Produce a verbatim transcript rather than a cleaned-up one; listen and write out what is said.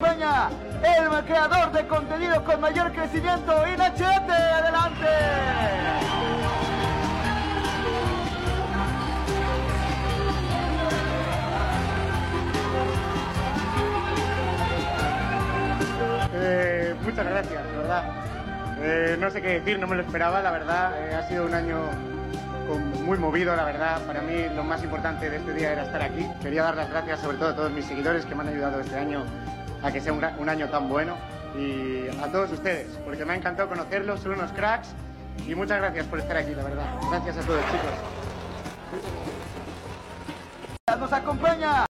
Peña, el creador de contenido con mayor crecimiento, Inachete, adelante. Eh, muchas gracias, de verdad. Eh, no sé qué decir, no me lo esperaba, la verdad. Eh, ha sido un año con, muy movido, la verdad. Para mí lo más importante de este día era estar aquí. Quería dar las gracias sobre todo a todos mis seguidores que me han ayudado este año a que sea un, un año tan bueno. Y a todos ustedes, porque me ha encantado conocerlos, son unos cracks. Y muchas gracias por estar aquí, la verdad. Gracias a todos, chicos. Nos acompaña